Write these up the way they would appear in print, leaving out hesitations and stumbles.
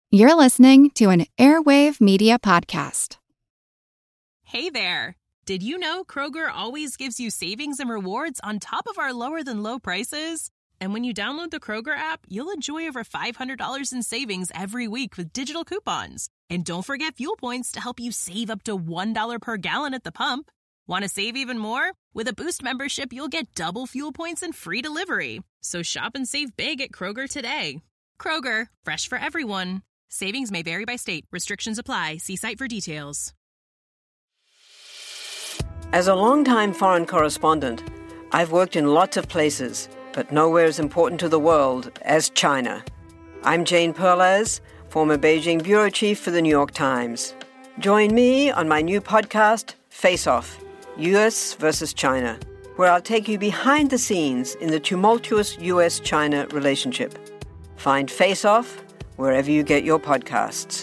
You're listening to an Airwave Media Podcast. Hey there! Did you know Kroger always gives you savings and rewards on top of our lower-than-low prices? And when you download the Kroger app, you'll enjoy over $500 in savings every week with digital coupons. And don't forget fuel points to help you save up to $1 per gallon at the pump. Want to save even more? With a Boost membership, you'll get double fuel points and free delivery. So shop and save big at Kroger today. Kroger, fresh for everyone. Savings may vary by state. Restrictions apply. See site for details. As a longtime foreign correspondent, I've worked in lots of places, but nowhere as important to the world as China. I'm Jane Perlez, former Beijing bureau chief for the New York Times. Join me on my new podcast, Face Off, U.S. versus China, where I'll take you behind the scenes in the tumultuous U.S.-China relationship. Find Face Off wherever you get your podcasts.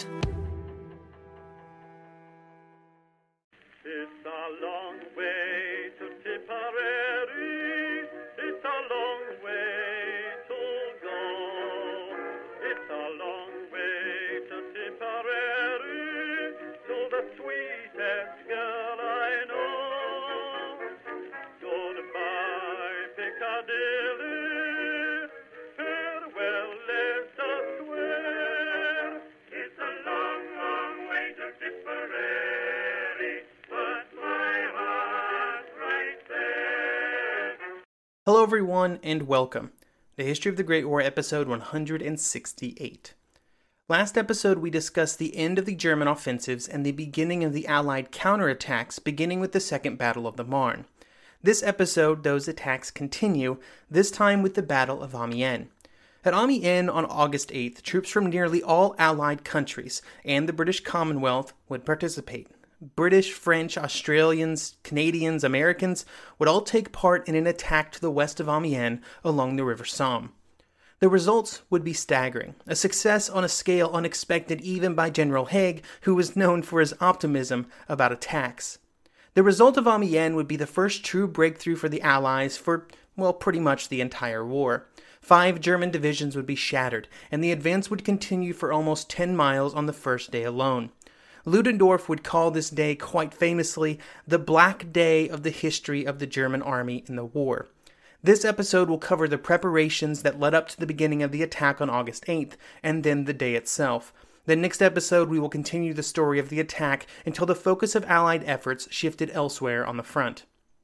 It's a long way to Tipperary. It's a long way to go. It's a long way to Tipperary, to the sweetest girl I know. Goodbye, Piccadilly. Farewell, Leicester Square. It's a long, long way to Tipperary, but my heart's right there. Hello everyone and welcome. The History of the Great War, episode 168. Last episode we discussed the end of the German offensives and the beginning of the Allied counterattacks, beginning with the Second Battle of the Marne. This episode, those attacks continue, this time with the Battle of Amiens. At Amiens on August 8th, troops from nearly all Allied countries and the British Commonwealth would participate. British, French, Australians, Canadians, Americans would all take part in an attack to the west of Amiens along the River Somme. The results would be staggering, a success on a scale unexpected even by General Haig, who was known for his optimism about attacks. The result of Amiens would be the first true breakthrough for the Allies for, well, pretty much the entire war. 5 German divisions would be shattered, and the advance would continue for almost 10 miles on the first day alone. Ludendorff would call this day, quite famously, the Black Day of the history of the German army in the war. This episode will cover the preparations that led up to the beginning of the attack on August 8th, and then the day itself. The next episode, we will continue the story of the attack until the focus of Allied efforts shifted elsewhere on the front.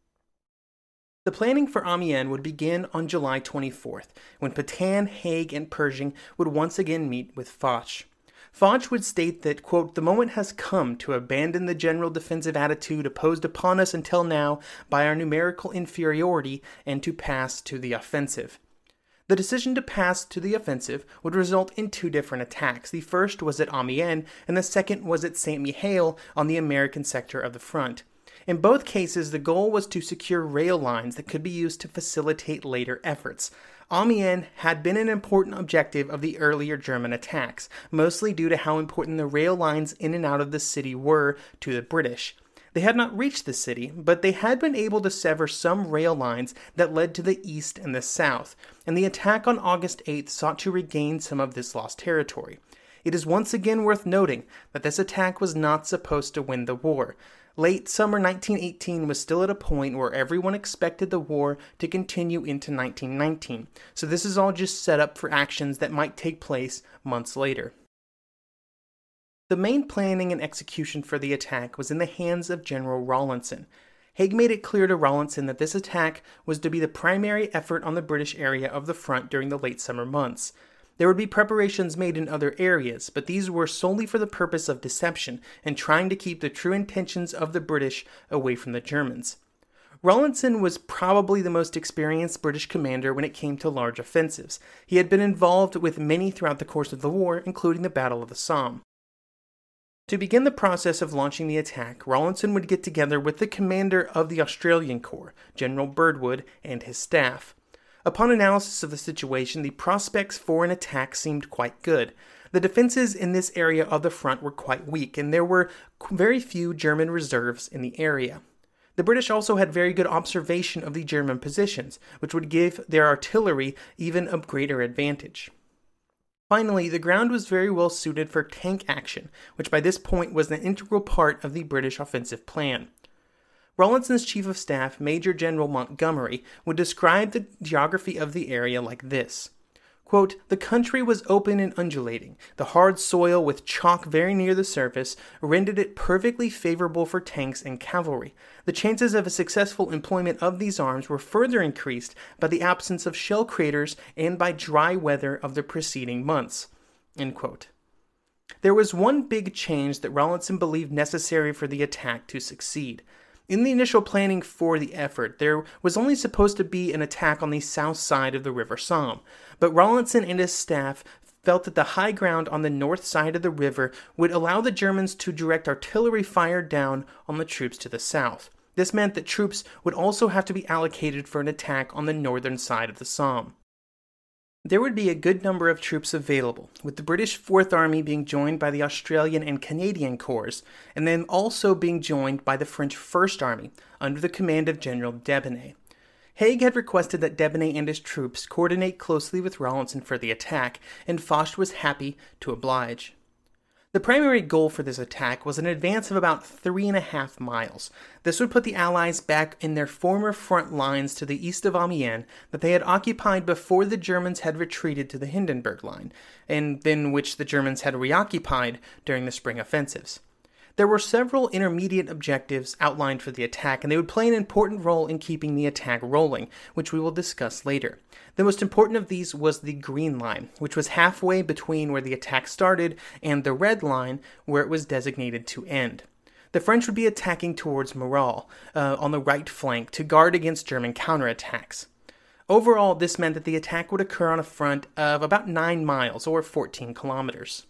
The planning for Amiens would begin on July 24th, when Pétain, Haig, and Pershing would once again meet with Foch. Foch would state that, quote, "The moment has come to abandon the general defensive attitude opposed upon us until now by our numerical inferiority and to pass to the offensive." The decision to pass to the offensive would result in 2 different attacks. The first was at Amiens, and the second was at Saint-Mihiel on the American sector of the front. In both cases, the goal was to secure rail lines that could be used to facilitate later efforts. Amiens had been an important objective of the earlier German attacks, mostly due to how important the rail lines in and out of the city were to the British. They had not reached the city, but they had been able to sever some rail lines that led to the east and the south, and the attack on August 8th sought to regain some of this lost territory. It is once again worth noting that this attack was not supposed to win the war. Late summer 1918 was still at a point where everyone expected the war to continue into 1919, so this is all just set up for actions that might take place months later. The main planning and execution for the attack was in the hands of General Rawlinson. Haig made it clear to Rawlinson that this attack was to be the primary effort on the British area of the front during the late summer months. There would be preparations made in other areas, but these were solely for the purpose of deception and trying to keep the true intentions of the British away from the Germans. Rawlinson was probably the most experienced British commander when it came to large offensives. He had been involved with many throughout the course of the war, including the Battle of the Somme. To begin the process of launching the attack, Rawlinson would get together with the commander of the Australian Corps, General Birdwood, and his staff. Upon analysis of the situation, the prospects for an attack seemed quite good. The defenses in this area of the front were quite weak, and there were very few German reserves in the area. The British also had very good observation of the German positions, which would give their artillery even a greater advantage. Finally, the ground was very well suited for tank action, which by this point was an integral part of the British offensive plan. Rawlinson's chief of staff, Major General Montgomery, would describe the geography of the area like this. Quote, "The country was open and undulating. The hard soil with chalk very near the surface rendered it perfectly favorable for tanks and cavalry. The chances of a successful employment of these arms were further increased by the absence of shell craters and by dry weather of the preceding months." End quote. There was one big change that Rawlinson believed necessary for the attack to succeed. In the initial planning for the effort, there was only supposed to be an attack on the south side of the River Somme, but Rawlinson and his staff felt that the high ground on the north side of the river would allow the Germans to direct artillery fire down on the troops to the south. This meant that troops would also have to be allocated for an attack on the northern side of the Somme. There would be a good number of troops available, with the British Fourth Army being joined by the Australian and Canadian Corps, and then also being joined by the French First Army, under the command of General Debeney. Haig had requested that Debeney and his troops coordinate closely with Rawlinson for the attack, and Foch was happy to oblige. The primary goal for this attack was an advance of about 3.5 miles. This would put the Allies back in their former front lines to the east of Amiens that they had occupied before the Germans had retreated to the Hindenburg Line, and then which the Germans had reoccupied during the spring offensives. There were several intermediate objectives outlined for the attack, and they would play an important role in keeping the attack rolling, which we will discuss later. The most important of these was the Green Line, which was halfway between where the attack started and the Red Line, where it was designated to end. The French would be attacking towards Moreuil on the right flank to guard against German counterattacks. Overall, this meant that the attack would occur on a front of about 9 miles, or 14 kilometers.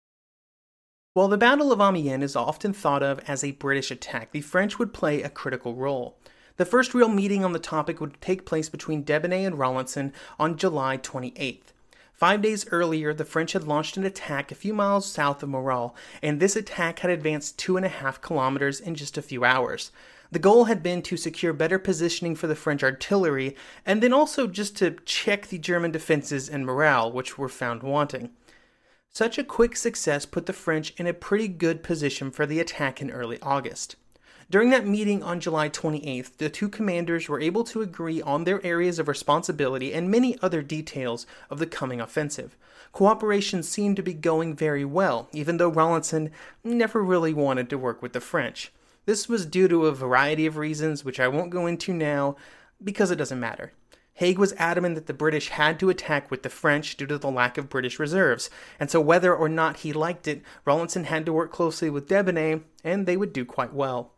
While the Battle of Amiens is often thought of as a British attack, the French would play a critical role. The first real meeting on the topic would take place between Debeney and Rawlinson on July 28th. 5 days earlier, the French had launched an attack a few miles south of Moreuil, and this attack had advanced 2.5 kilometers in just a few hours. The goal had been to secure better positioning for the French artillery, and then also just to check the German defenses and morale, which were found wanting. Such a quick success put the French in a pretty good position for the attack in early August. During that meeting on July 28th, the two commanders were able to agree on their areas of responsibility and many other details of the coming offensive. Cooperation seemed to be going very well, even though Rawlinson never really wanted to work with the French. This was due to a variety of reasons, which I won't go into now, because it doesn't matter. Haig was adamant that the British had to attack with the French due to the lack of British reserves, and so whether or not he liked it, Rawlinson had to work closely with Debeney, and they would do quite well.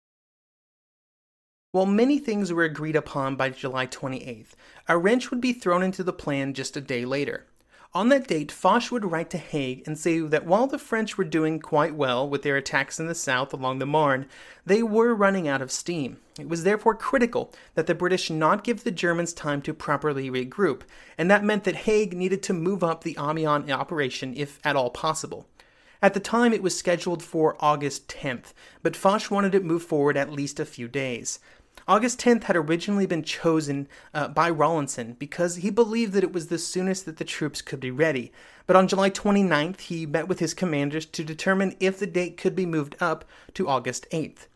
While many things were agreed upon by July 28th, a wrench would be thrown into the plan just a day later. On that date, Foch would write to Haig and say that while the French were doing quite well with their attacks in the south along the Marne, they were running out of steam. It was therefore critical that the British not give the Germans time to properly regroup, and that meant that Haig needed to move up the Amiens operation if at all possible. At the time, it was scheduled for August 10th, but Foch wanted it moved forward at least a few days. August 10th had originally been chosen by Rawlinson because he believed that it was the soonest that the troops could be ready, but on July 29th he met with his commanders to determine if the date could be moved up to August 8th.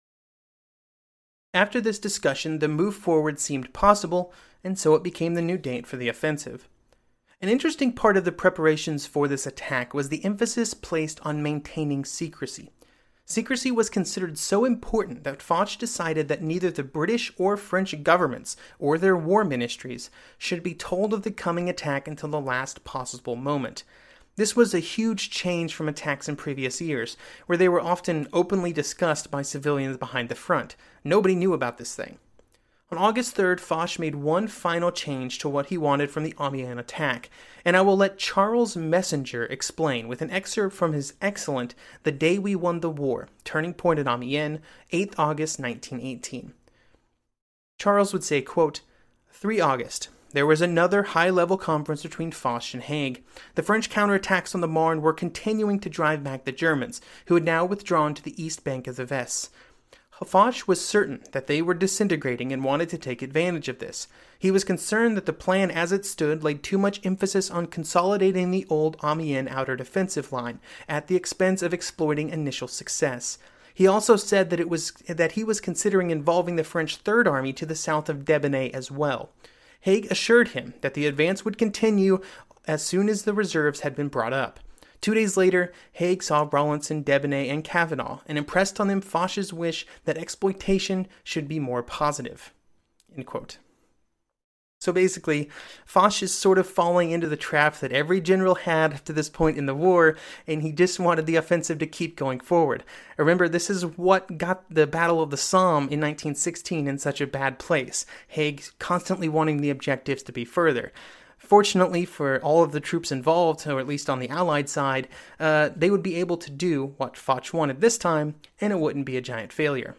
After this discussion, the move forward seemed possible, and so it became the new date for the offensive. An interesting part of the preparations for this attack was the emphasis placed on maintaining secrecy. Secrecy was considered so important that Foch decided that neither the British or French governments or their war ministries should be told of the coming attack until the last possible moment. This was a huge change from attacks in previous years, where they were often openly discussed by civilians behind the front. Nobody knew about this thing. On August 3rd, Foch made one final change to what he wanted from the Amiens attack, and I will let Charles Messenger explain with an excerpt from his excellent The Day We Won the War, Turning Point at Amiens, 8th August 1918. Charles would say, quote, 3 August. There was another high-level conference between Foch and Haig. The French counterattacks on the Marne were continuing to drive back the Germans, who had now withdrawn to the east bank of the Vesse. Foch was certain that they were disintegrating and wanted to take advantage of this. He was concerned that the plan as it stood laid too much emphasis on consolidating the old Amiens outer defensive line at the expense of exploiting initial success. He also said that he was considering involving the French Third Army to the south of Debeney as well. Haig assured him that the advance would continue as soon as the reserves had been brought up. 2 days later, Haig saw Rawlinson, Debeney, and Kavanaugh and impressed on them Foch's wish that exploitation should be more positive. End quote. So basically, Foch is sort of falling into the trap that every general had up to this point in the war, and he just wanted the offensive to keep going forward. Remember, this is what got the Battle of the Somme in 1916 in such a bad place. Haig constantly wanting the objectives to be further. Fortunately for all of the troops involved, or at least on the Allied side, they would be able to do what Foch wanted this time, and it wouldn't be a giant failure.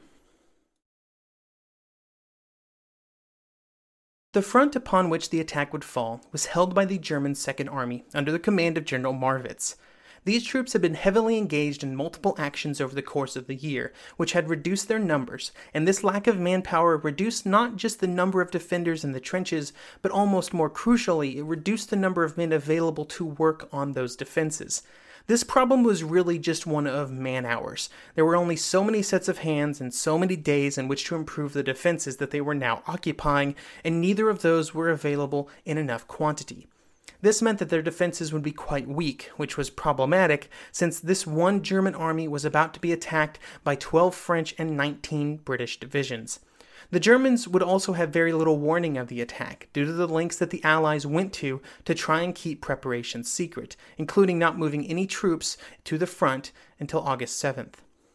The front upon which the attack would fall was held by the German Second Army under the command of General Marwitz. These troops had been heavily engaged in multiple actions over the course of the year, which had reduced their numbers, and this lack of manpower reduced not just the number of defenders in the trenches, but almost more crucially, it reduced the number of men available to work on those defenses. This problem was really just one of man-hours. There were only so many sets of hands and so many days in which to improve the defenses that they were now occupying, and neither of those were available in enough quantity. This meant that their defenses would be quite weak, which was problematic since this one German army was about to be attacked by 12 French and 19 British divisions. The Germans would also have very little warning of the attack, due to the lengths that the Allies went to try and keep preparations secret, including not moving any troops to the front until August 7th.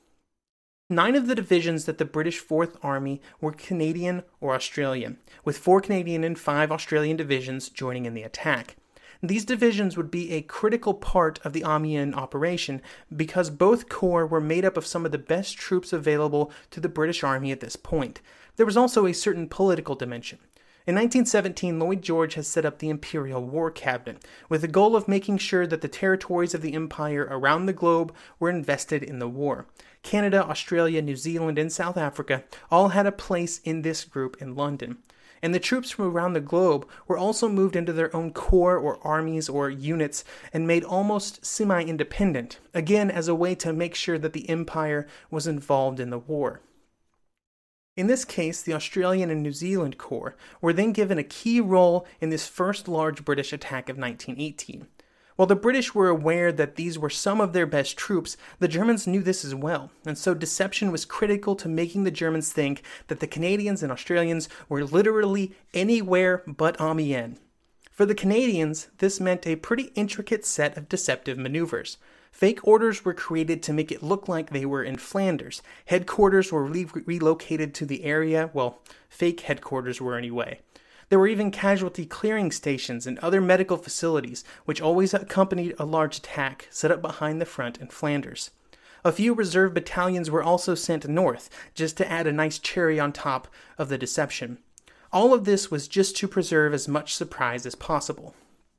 9 of the divisions that the British Fourth Army were Canadian or Australian, with 4 Canadian and 5 Australian divisions joining in the attack. These divisions would be a critical part of the Amiens operation because both corps were made up of some of the best troops available to the British Army at this point. There was also a certain political dimension. In 1917, Lloyd George has set up the Imperial War Cabinet, with the goal of making sure that the territories of the Empire around the globe were invested in the war. Canada, Australia, New Zealand, and South Africa all had a place in this group in London. And the troops from around the globe were also moved into their own corps or armies or units and made almost semi-independent, again as a way to make sure that the Empire was involved in the war. In this case, the Australian and New Zealand Corps were then given a key role in this first large British attack of 1918. While the British were aware that these were some of their best troops, the Germans knew this as well, and so deception was critical to making the Germans think that the Canadians and Australians were literally anywhere but Amiens. For the Canadians, this meant a pretty intricate set of deceptive maneuvers. Fake orders were created to make it look like they were in Flanders. Headquarters were relocated to the area, well, fake headquarters were anyway. There were even casualty clearing stations and other medical facilities, which always accompanied a large attack set up behind the front in Flanders. A few reserve battalions were also sent north, just to add a nice cherry on top of the deception. All of this was just to preserve as much surprise as possible.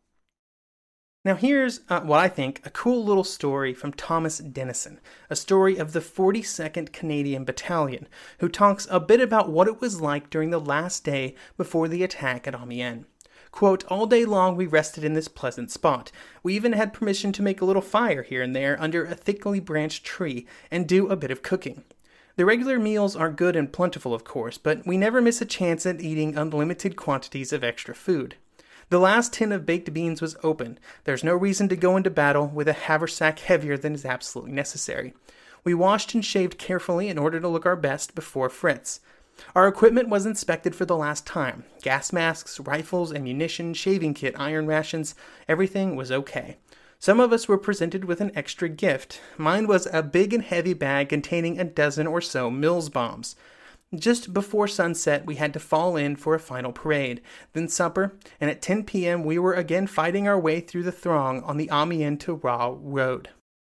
Now here's what I think a cool little story from Thomas Dennison, a story of the 42nd Canadian Battalion, who talks a bit about what it was like during the last day before the attack at Amiens. Quote, "All day long we rested in this pleasant spot. We even had permission to make a little fire here and there under a thickly branched tree and do a bit of cooking. The regular meals are good and plentiful, of course, but we never miss a chance at eating unlimited quantities of extra food. The last tin of baked beans was open. There's no reason to go into battle with a haversack heavier than is absolutely necessary. We washed and shaved carefully in order to look our best before Fritz. Our equipment was inspected for the last time. Gas masks, rifles, ammunition, shaving kit, iron rations, everything was okay. Some of us were presented with an extra gift. Mine was a big and heavy bag containing a dozen or so Mills bombs. Just before sunset, we had to fall in for a final parade, then supper, and at 10 p.m. we were again fighting our way through the throng on the Amiens to Rouen road."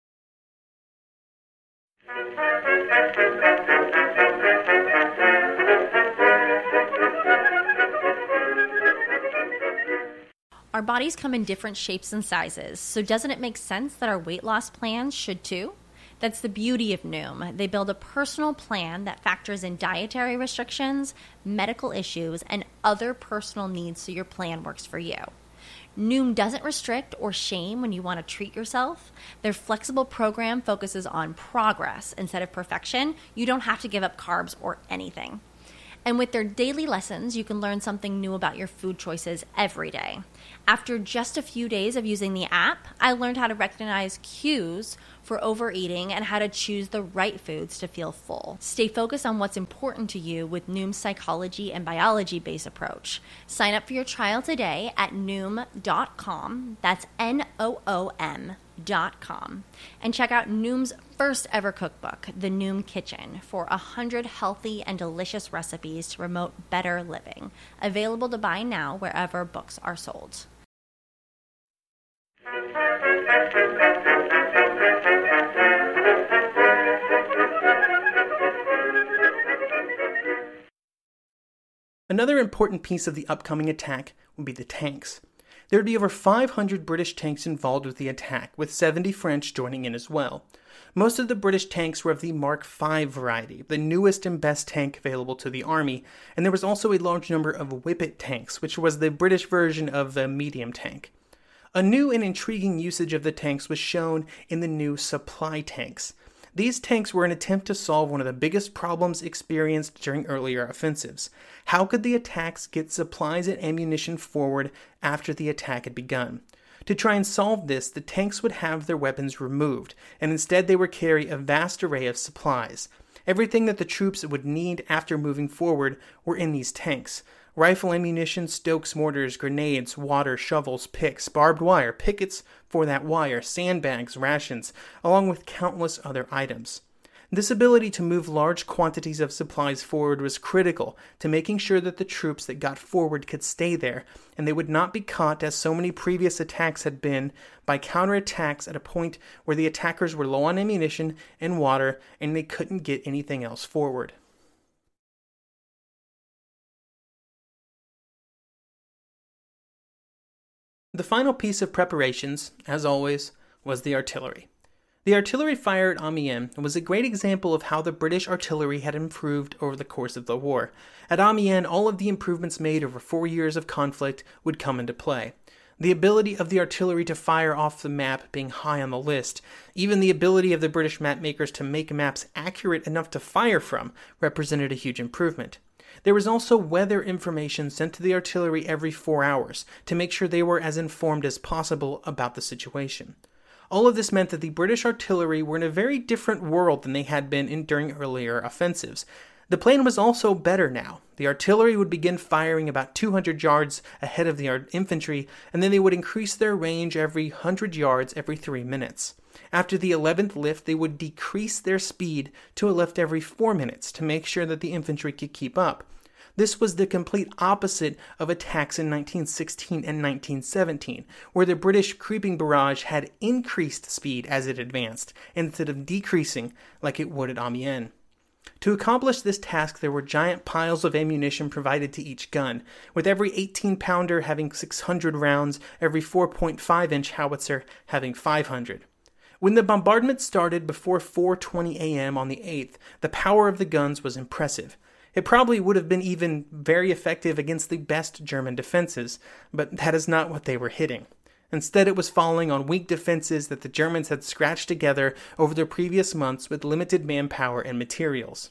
Our bodies come in different shapes and sizes, so doesn't it make sense that our weight loss plans should too? That's the beauty of Noom. They build a personal plan that factors in dietary restrictions, medical issues, and other personal needs so your plan works for you. Noom doesn't restrict or shame when you want to treat yourself. Their flexible program focuses on progress instead of perfection. You don't have to give up carbs or anything. And with their daily lessons, you can learn something new about your food choices every day. After just a few days of using the app, I learned how to recognize cues for overeating and how to choose the right foods to feel full. Stay focused on what's important to you with Noom's psychology and biology-based approach. Sign up for your trial today at Noom.com. That's Noom.com. And check out Noom's first ever cookbook, The Noom Kitchen, for 100 healthy and delicious recipes to promote better living. Available to buy now wherever books are sold. Another important piece of the upcoming attack would be the tanks. There would be over 500 British tanks involved with the attack, with 70 French joining in as well. Most of the British tanks were of the Mark V variety, the newest and best tank available to the army, and there was also a large number of Whippet tanks, which was the British version of the medium tank. A new and intriguing usage of the tanks was shown in the new supply tanks. These tanks were an attempt to solve one of the biggest problems experienced during earlier offensives. How could the attacks get supplies and ammunition forward after the attack had begun? To try and solve this, the tanks would have their weapons removed, and instead they would carry a vast array of supplies. Everything that the troops would need after moving forward were in these tanks. Rifle ammunition, Stokes mortars, grenades, water, shovels, picks, barbed wire, pickets for that wire, sandbags, rations, along with countless other items. This ability to move large quantities of supplies forward was critical to making sure that the troops that got forward could stay there, and they would not be caught, as so many previous attacks had been, by counterattacks at a point where the attackers were low on ammunition and water, and they couldn't get anything else forward. The final piece of preparations, as always, was the artillery. The artillery fire at Amiens was a great example of how the British artillery had improved over the course of the war. At Amiens, all of the improvements made over 4 years of conflict would come into play. The ability of the artillery to fire off the map being high on the list, even the ability of the British map makers to make maps accurate enough to fire from, represented a huge improvement. There was also weather information sent to the artillery every 4 hours to make sure they were as informed as possible about the situation. All of this meant that the British artillery were in a very different world than they had been during earlier offensives. The plan was also better now. The artillery would begin firing about 200 yards ahead of the infantry, and then they would increase their range every 100 yards every 3 minutes. After the 11th lift, they would decrease their speed to a lift every 4 minutes to make sure that the infantry could keep up. This was the complete opposite of attacks in 1916 and 1917, where the British creeping barrage had increased speed as it advanced, instead of decreasing like it would at Amiens. To accomplish this task, there were giant piles of ammunition provided to each gun, with every 18-pounder having 600 rounds, every 4.5-inch howitzer having 500. When the bombardment started before 4:20 a.m. on the 8th, the power of the guns was impressive. It probably would have been even very effective against the best German defenses, but that is not what they were hitting. Instead, it was falling on weak defenses that the Germans had scratched together over the previous months with limited manpower and materials.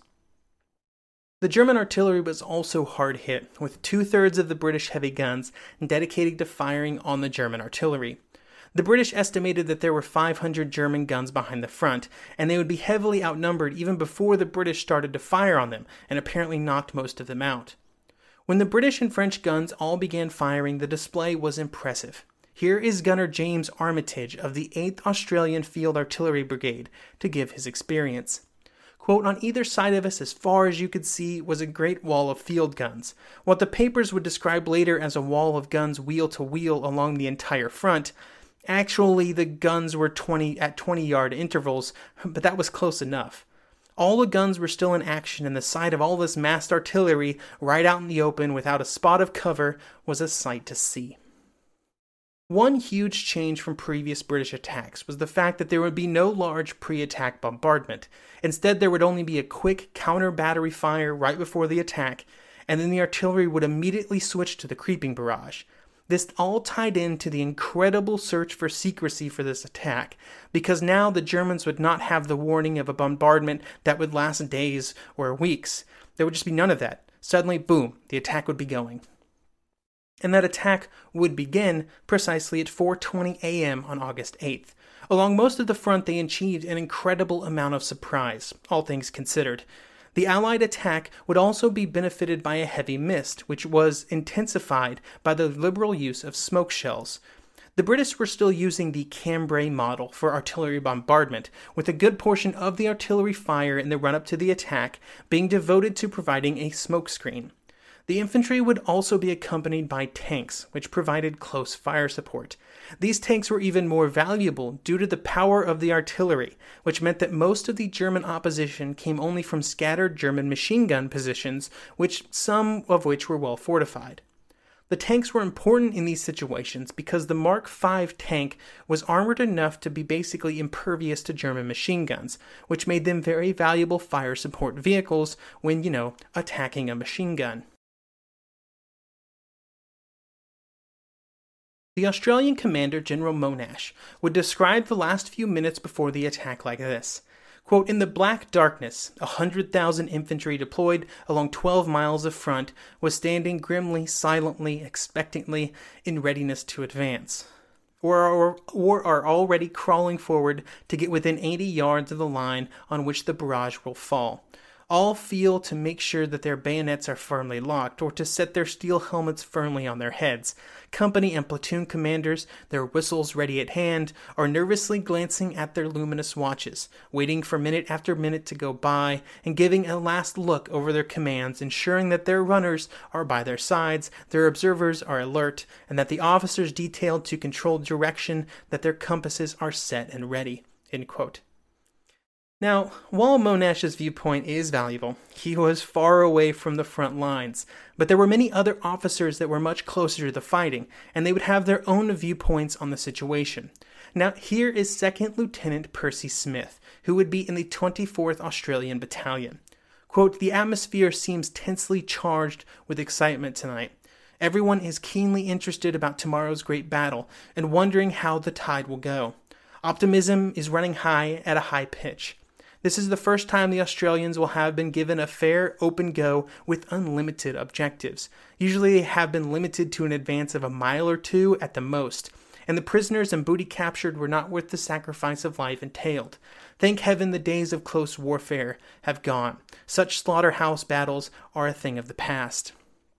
The German artillery was also hard hit, with 2/3 of the British heavy guns dedicated to firing on the German artillery. The British estimated that there were 500 German guns behind the front, and they would be heavily outnumbered even before the British started to fire on them, and apparently knocked most of them out. When the British and French guns all began firing, the display was impressive. Here is Gunner James Armitage of the 8th Australian Field Artillery Brigade to give his experience. Quote, "On either side of us, as far as you could see, was a great wall of field guns. What the papers would describe later as a wall of guns wheel to wheel along the entire front. Actually, the guns were 20-yard intervals, but that was close enough. All the guns were still in action, and the sight of all this massed artillery right out in the open without a spot of cover was a sight to see." One huge change from previous British attacks was the fact that there would be no large pre-attack bombardment. Instead, there would only be a quick counter-battery fire right before the attack, and then the artillery would immediately switch to the creeping barrage. This all tied into the incredible search for secrecy for this attack, because now the Germans would not have the warning of a bombardment that would last days or weeks. There would just be none of that. Suddenly, boom, the attack would be going. And that attack would begin precisely at 4:20 a.m. on August 8th. Along most of the front, they achieved an incredible amount of surprise, all things considered. The Allied attack would also be benefited by a heavy mist, which was intensified by the liberal use of smoke shells. The British were still using the Cambrai model for artillery bombardment, with a good portion of the artillery fire in the run-up to the attack being devoted to providing a smoke screen. The infantry would also be accompanied by tanks, which provided close fire support. These tanks were even more valuable due to the power of the artillery, which meant that most of the German opposition came only from scattered German machine gun positions, some of which were well fortified. The tanks were important in these situations because the Mark V tank was armored enough to be basically impervious to German machine guns, which made them very valuable fire support vehicles when, attacking a machine gun. The Australian commander, General Monash, would describe the last few minutes before the attack like this. Quote, "In the black darkness, 100,000 infantry deployed along 12 miles of front was standing grimly, silently, expectantly, in readiness to advance, or are already crawling forward to get within 80 yards of the line on which the barrage will fall. All feel to make sure that their bayonets are firmly locked, or to set their steel helmets firmly on their heads. Company and platoon commanders, their whistles ready at hand, are nervously glancing at their luminous watches, waiting for minute after minute to go by, and giving a last look over their commands, ensuring that their runners are by their sides, their observers are alert, and that the officers detailed to control direction, that their compasses are set and ready." End quote. Now, while Monash's viewpoint is valuable, he was far away from the front lines, but there were many other officers that were much closer to the fighting, and they would have their own viewpoints on the situation. Now, here is 2nd Lieutenant Percy Smith, who would be in the 24th Australian Battalion. Quote, "The atmosphere seems tensely charged with excitement tonight. Everyone is keenly interested about tomorrow's great battle, and wondering how the tide will go. Optimism is running high at a high pitch. This is the first time the Australians will have been given a fair, open go with unlimited objectives. Usually they have been limited to an advance of a mile or two at the most, and the prisoners and booty captured were not worth the sacrifice of life entailed. Thank heaven the days of close warfare have gone. Such slaughterhouse battles are a thing of the past."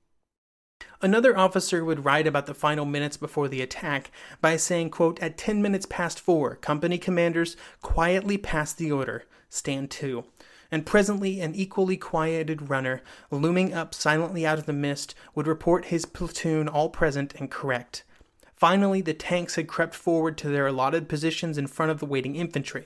Another officer would write about the final minutes before the attack by saying, quote, "At 10 minutes past 4, company commanders quietly passed the order, 'Stand to,' and presently an equally quieted runner, looming up silently out of the mist, would report his platoon all present and correct. Finally, the tanks had crept forward to their allotted positions in front of the waiting infantry.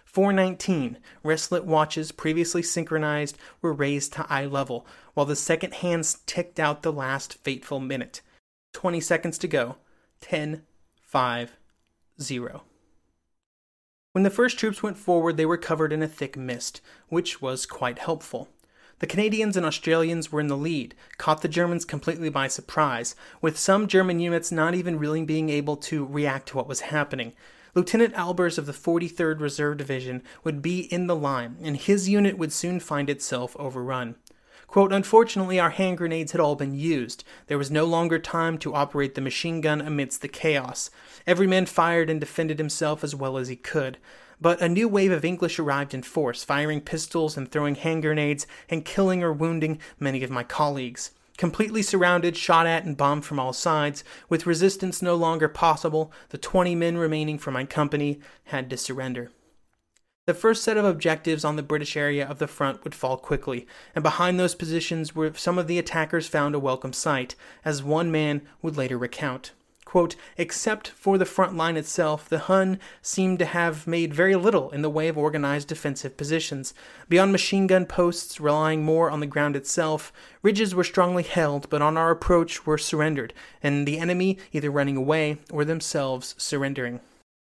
4:19, wristlet watches previously synchronized were raised to eye level, while the second hands ticked out the last fateful minute. 20 seconds to go. 10, 5, 0. When the first troops went forward, they were covered in a thick mist, which was quite helpful. The Canadians and Australians were in the lead, caught the Germans completely by surprise, with some German units not even really being able to react to what was happening. Lieutenant Albers of the 43rd Reserve Division would be in the line, and his unit would soon find itself overrun. Quote, "Unfortunately, our hand grenades had all been used. There was no longer time to operate the machine gun amidst the chaos. Every man fired and defended himself as well as he could. But a new wave of English arrived in force, firing pistols and throwing hand grenades and killing or wounding many of my colleagues. Completely surrounded, shot at, and bombed from all sides, with resistance no longer possible, the 20 men remaining for my company had to surrender." The first set of objectives on the British area of the front would fall quickly, and behind those positions were some of the attackers found a welcome sight, as one man would later recount. Quote, except for the front line itself, the Hun seemed to have made very little in the way of organized defensive positions. Beyond machine gun posts, relying more on the ground itself, ridges were strongly held, but on our approach were surrendered, and the enemy either running away or themselves surrendering.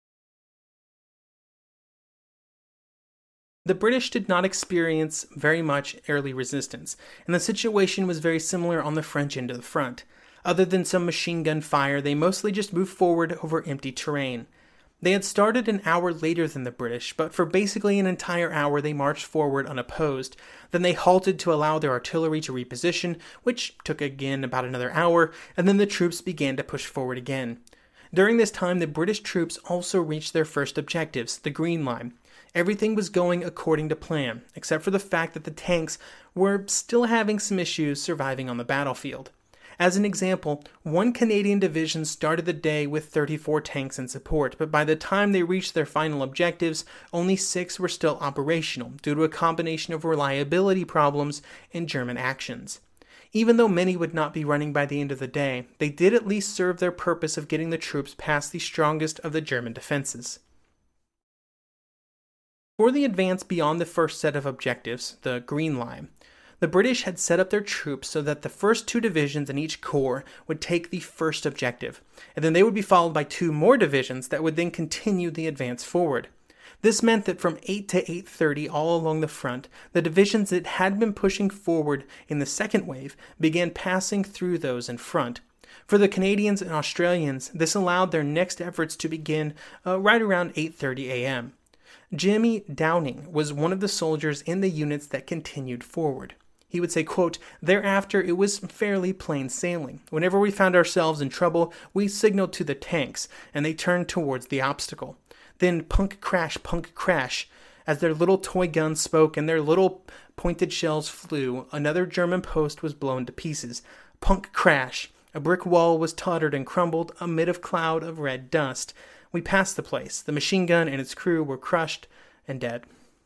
The British did not experience very much early resistance, and the situation was very similar on the French end of the front. Other than some machine gun fire, they mostly just moved forward over empty terrain. They had started an hour later than the British, but for basically an entire hour they marched forward unopposed. Then they halted to allow their artillery to reposition, which took again about another hour, and then the troops began to push forward again. During this time, the British troops also reached their first objectives, the Green Line. Everything was going according to plan, except for the fact that the tanks were still having some issues surviving on the battlefield. As an example, one Canadian division started the day with 34 tanks in support, but by the time they reached their final objectives, only 6 were still operational due to a combination of reliability problems and German actions. Even though many would not be running by the end of the day, they did at least serve their purpose of getting the troops past the strongest of the German defenses. For the advance beyond the first set of objectives, the Green Line, the British had set up their troops so that the first 2 divisions in each corps would take the first objective, and then they would be followed by 2 more divisions that would then continue the advance forward. This meant that from 8 to 8:30 all along the front, the divisions that had been pushing forward in the second wave began passing through those in front. For the Canadians and Australians, this allowed their next efforts to begin right around 8:30 a.m. Jimmy Downing was one of the soldiers in the units that continued forward. He would say, quote, thereafter it was fairly plain sailing. Whenever we found ourselves in trouble, we signaled to the tanks, and they turned towards the obstacle. Then punk crash, as their little toy guns spoke and their little pointed shells flew, another German post was blown to pieces. Punk crash. A brick wall was tottered and crumbled amid a cloud of red dust. We passed the place. The machine gun and its crew were crushed and dead.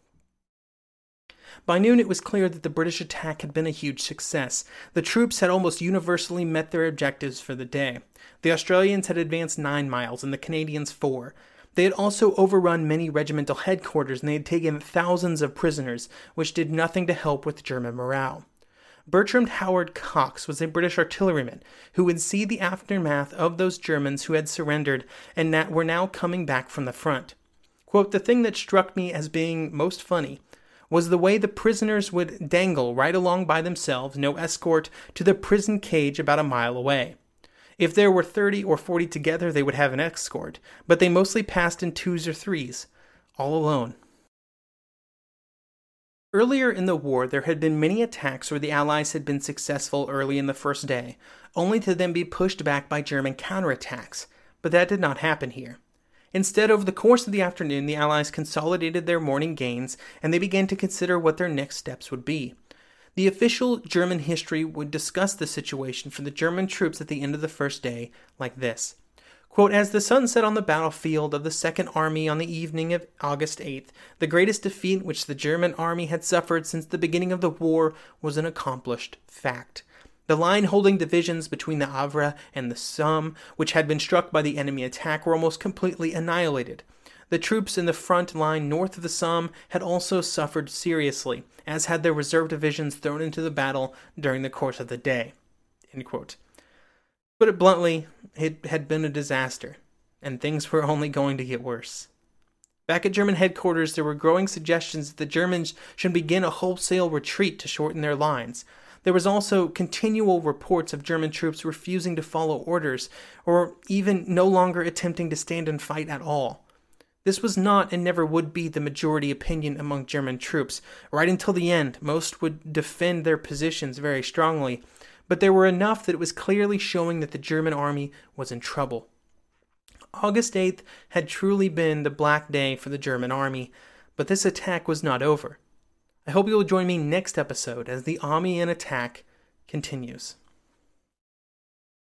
By noon, it was clear that the British attack had been a huge success. The troops had almost universally met their objectives for the day. The Australians had advanced 9 miles and the Canadians 4. They had also overrun many regimental headquarters and they had taken thousands of prisoners, which did nothing to help with German morale. Bertram Howard Cox was a British artilleryman who would see the aftermath of those Germans who had surrendered and were now coming back from the front. Quote, the thing that struck me as being most funny was the way the prisoners would dangle right along by themselves, no escort, to the prison cage about a mile away. If there were 30 or 40 together, they would have an escort, but they mostly passed in 2s or 3s, all alone. Earlier in the war, there had been many attacks where the Allies had been successful early in the first day, only to then be pushed back by German counterattacks, but that did not happen here. Instead, over the course of the afternoon, the Allies consolidated their morning gains, and they began to consider what their next steps would be. The official German history would discuss the situation for the German troops at the end of the first day like this. Quote, as the sun set on the battlefield of the Second Army on the evening of August 8th, the greatest defeat which the German army had suffered since the beginning of the war was an accomplished fact. The line-holding divisions between the Avre and the Somme, which had been struck by the enemy attack, were almost completely annihilated. The troops in the front line north of the Somme had also suffered seriously, as had their reserve divisions thrown into the battle during the course of the day. End quote. Put it bluntly, it had been a disaster, and things were only going to get worse. Back at German headquarters, there were growing suggestions that the Germans should begin a wholesale retreat to shorten their lines. There was also continual reports of German troops refusing to follow orders, or even no longer attempting to stand and fight at all. This was not and never would be the majority opinion among German troops. Right until the end, most would defend their positions very strongly, but there were enough that it was clearly showing that the German army was in trouble. August 8th had truly been the black day for the German army, but this attack was not over. I hope you will join me next episode as the Amiens attack continues.